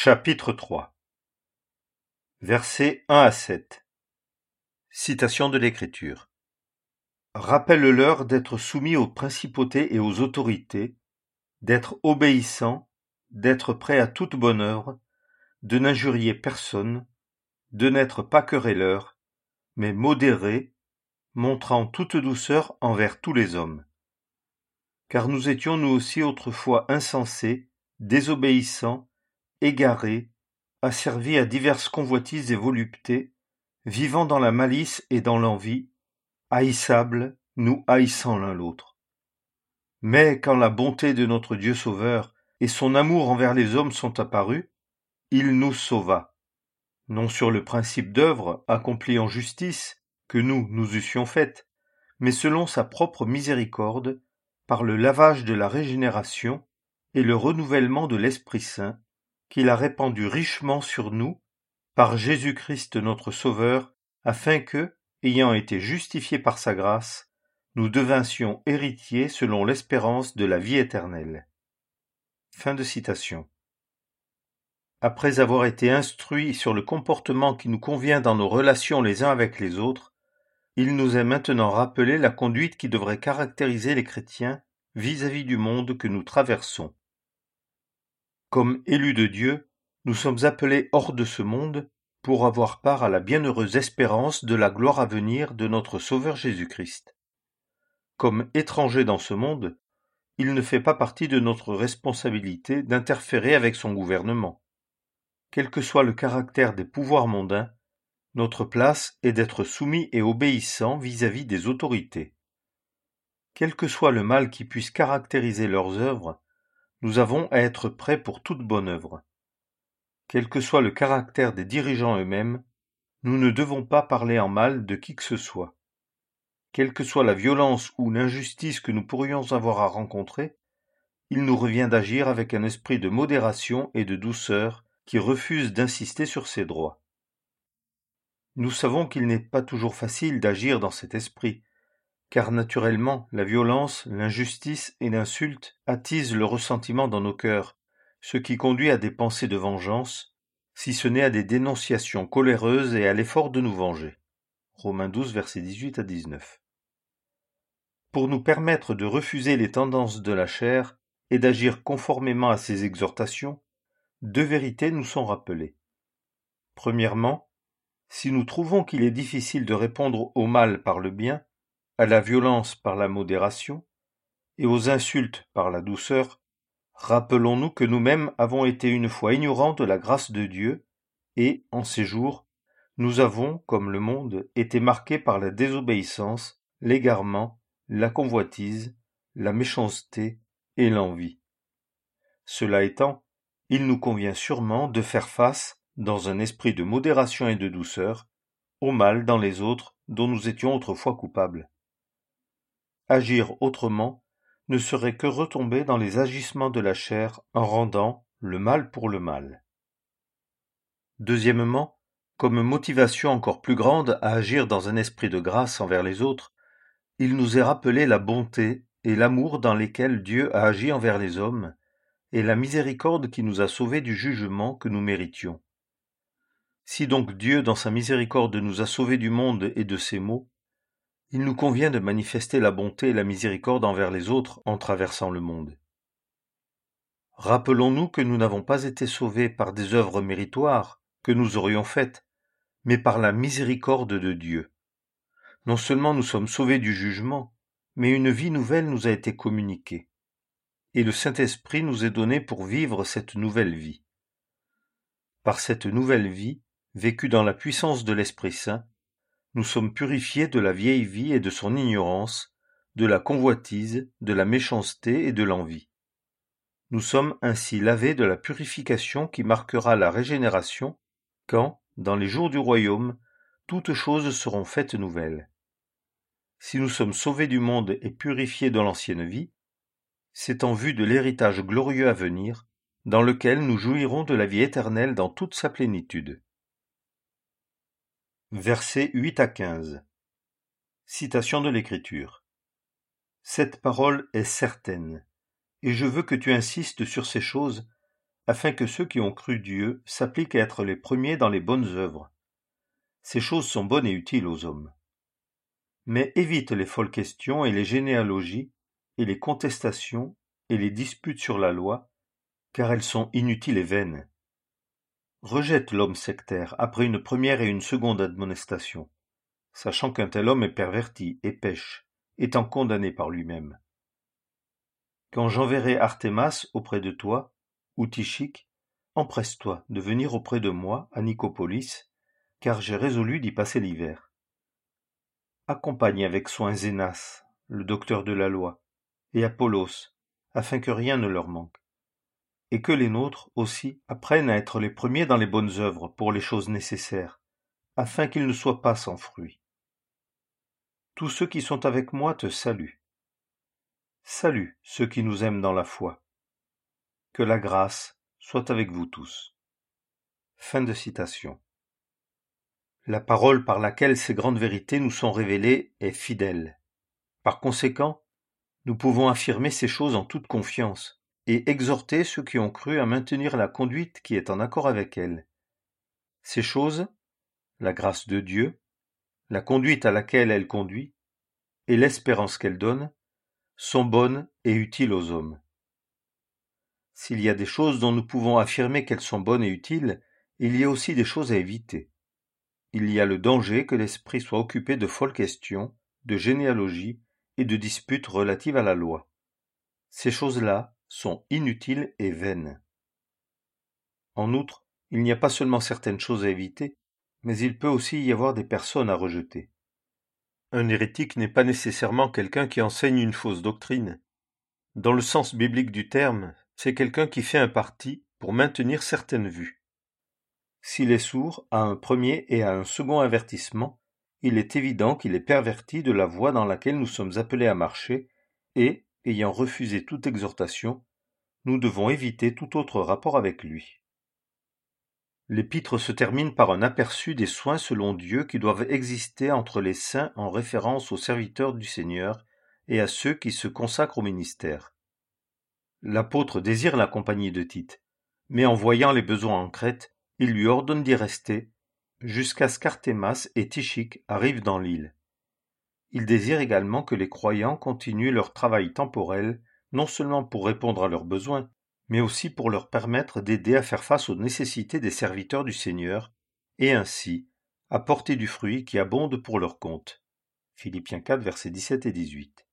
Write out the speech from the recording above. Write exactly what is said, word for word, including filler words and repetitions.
Chapitre trois. Versets un à sept. Citation de l'Écriture. Rappelle-leur d'être soumis aux principautés et aux autorités, d'être obéissants, d'être prêts à toute bonne œuvre, de n'injurier personne, de n'être pas querelleurs, mais modérés, montrant toute douceur envers tous les hommes. Car nous étions nous aussi autrefois insensés, désobéissants, égarés, asservis à diverses convoitises et voluptés, vivant dans la malice et dans l'envie, haïssables, nous haïssant l'un l'autre. Mais quand la bonté de notre Dieu Sauveur et son amour envers les hommes sont apparus, il nous sauva, non sur le principe d'œuvre accomplie en justice que nous nous eussions faite, mais selon sa propre miséricorde, par le lavage de la régénération et le renouvellement de l'Esprit Saint, qu'il a répandu richement sur nous, par Jésus-Christ notre Sauveur, afin que, ayant été justifiés par sa grâce, nous devinssions héritiers selon l'espérance de la vie éternelle. Fin de citation. Après avoir été instruits sur le comportement qui nous convient dans nos relations les uns avec les autres, il nous est maintenant rappelé la conduite qui devrait caractériser les chrétiens vis-à-vis du monde que nous traversons. Comme élus de Dieu, nous sommes appelés hors de ce monde pour avoir part à la bienheureuse espérance de la gloire à venir de notre Sauveur Jésus-Christ. Comme étrangers dans ce monde, il ne fait pas partie de notre responsabilité d'interférer avec son gouvernement. Quel que soit le caractère des pouvoirs mondains, notre place est d'être soumis et obéissants vis-à-vis des autorités. Quel que soit le mal qui puisse caractériser leurs œuvres, nous avons à être prêts pour toute bonne œuvre. Quel que soit le caractère des dirigeants eux-mêmes, nous ne devons pas parler en mal de qui que ce soit. Quelle que soit la violence ou l'injustice que nous pourrions avoir à rencontrer, il nous revient d'agir avec un esprit de modération et de douceur qui refuse d'insister sur ses droits. Nous savons qu'il n'est pas toujours facile d'agir dans cet esprit, car naturellement la violence, l'injustice et l'insulte attisent le ressentiment dans nos cœurs, ce qui conduit à des pensées de vengeance, si ce n'est à des dénonciations coléreuses et à l'effort de nous venger. Romains douze, versets dix-huit à dix-neuf. Pour nous permettre de refuser les tendances de la chair et d'agir conformément à ces exhortations, deux vérités nous sont rappelées. Premièrement, si nous trouvons qu'il est difficile de répondre au mal par le bien, à la violence par la modération, et aux insultes par la douceur, rappelons-nous que nous-mêmes avons été une fois ignorants de la grâce de Dieu, et, en ces jours, nous avons, comme le monde, été marqués par la désobéissance, l'égarement, la convoitise, la méchanceté et l'envie. Cela étant, il nous convient sûrement de faire face, dans un esprit de modération et de douceur, au mal dans les autres dont nous étions autrefois coupables. Agir autrement ne serait que retomber dans les agissements de la chair en rendant le mal pour le mal. Deuxièmement, comme motivation encore plus grande à agir dans un esprit de grâce envers les autres, il nous est rappelé la bonté et l'amour dans lesquels Dieu a agi envers les hommes, et la miséricorde qui nous a sauvés du jugement que nous méritions. Si donc Dieu, dans sa miséricorde, nous a sauvés du monde et de ses maux, il nous convient de manifester la bonté et la miséricorde envers les autres en traversant le monde. Rappelons-nous que nous n'avons pas été sauvés par des œuvres méritoires que nous aurions faites, mais par la miséricorde de Dieu. Non seulement nous sommes sauvés du jugement, mais une vie nouvelle nous a été communiquée. Et le Saint-Esprit nous est donné pour vivre cette nouvelle vie. Par cette nouvelle vie, vécue dans la puissance de l'Esprit Saint, nous sommes purifiés de la vieille vie et de son ignorance, de la convoitise, de la méchanceté et de l'envie. Nous sommes ainsi lavés de la purification qui marquera la régénération, quand, dans les jours du royaume, toutes choses seront faites nouvelles. Si nous sommes sauvés du monde et purifiés de l'ancienne vie, c'est en vue de l'héritage glorieux à venir, dans lequel nous jouirons de la vie éternelle dans toute sa plénitude. Versets huit à quinze. Citation de l'Écriture. Cette parole est certaine, et je veux que tu insistes sur ces choses, afin que ceux qui ont cru Dieu s'appliquent à être les premiers dans les bonnes œuvres. Ces choses sont bonnes et utiles aux hommes. Mais évite les folles questions et les généalogies, et les contestations, et les disputes sur la loi, car elles sont inutiles et vaines. Rejette l'homme sectaire après une première et une seconde admonestation, sachant qu'un tel homme est perverti et pêche, étant condamné par lui-même. Quand j'enverrai Artémas auprès de toi, ou Tychique, empresse-toi de venir auprès de moi à Nicopolis, car j'ai résolu d'y passer l'hiver. Accompagne avec soin Zénas, le docteur de la loi, et Apollos, afin que rien ne leur manque, et que les nôtres aussi apprennent à être les premiers dans les bonnes œuvres pour les choses nécessaires, afin qu'ils ne soient pas sans fruit. Tous ceux qui sont avec moi te saluent. Salut ceux qui nous aiment dans la foi. Que la grâce soit avec vous tous. Fin de citation. La parole par laquelle ces grandes vérités nous sont révélées est fidèle. Par conséquent, nous pouvons affirmer ces choses en toute confiance et exhorter ceux qui ont cru à maintenir la conduite qui est en accord avec elles. Ces choses, la grâce de Dieu, la conduite à laquelle elle conduit, et l'espérance qu'elle donne, sont bonnes et utiles aux hommes. S'il y a des choses dont nous pouvons affirmer qu'elles sont bonnes et utiles, il y a aussi des choses à éviter. Il y a le danger que l'esprit soit occupé de folles questions, de généalogie et de disputes relatives à la loi. Ces choses-là sont inutiles et vaines. En outre, il n'y a pas seulement certaines choses à éviter, mais il peut aussi y avoir des personnes à rejeter. Un hérétique n'est pas nécessairement quelqu'un qui enseigne une fausse doctrine. Dans le sens biblique du terme, c'est quelqu'un qui fait un parti pour maintenir certaines vues. S'il est sourd à un premier et à un second avertissement, il est évident qu'il est perverti de la voie dans laquelle nous sommes appelés à marcher et, ayant refusé toute exhortation, nous devons éviter tout autre rapport avec lui. L'épître se termine par un aperçu des soins selon Dieu qui doivent exister entre les saints en référence aux serviteurs du Seigneur et à ceux qui se consacrent au ministère. L'apôtre désire la compagnie de Tite, mais en voyant les besoins en Crète, il lui ordonne d'y rester, jusqu'à ce qu'Artémas et Tychique arrivent dans l'île. Il désire également que les croyants continuent leur travail temporel, non seulement pour répondre à leurs besoins, mais aussi pour leur permettre d'aider à faire face aux nécessités des serviteurs du Seigneur, et ainsi à porter du fruit qui abonde pour leur compte. Philippiens quatre, versets dix-sept et dix-huit.